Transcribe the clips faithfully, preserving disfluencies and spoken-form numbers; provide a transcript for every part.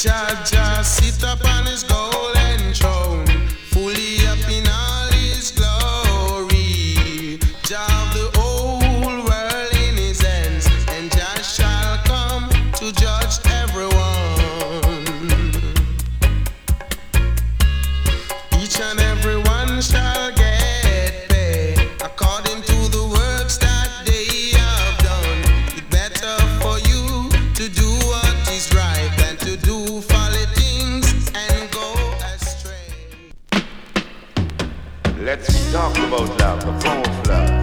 Jah Jah sit upon his golden throne, fully up in all his glory. Jah of the whole world in his hands, and Jah shall come to judge everyone. Each and every one shall get paid according to the works that they have done. It's better for you to do what is right than to do folly things and go astray. Let's talk about love, the power of love.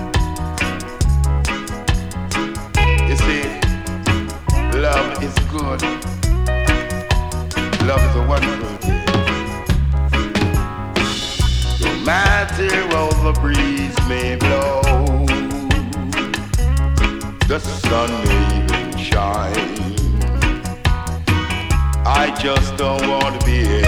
You see, love is good. Love is a wonderful thing. No matter how the breeze may blow, the sun may even shine, I just don't want to be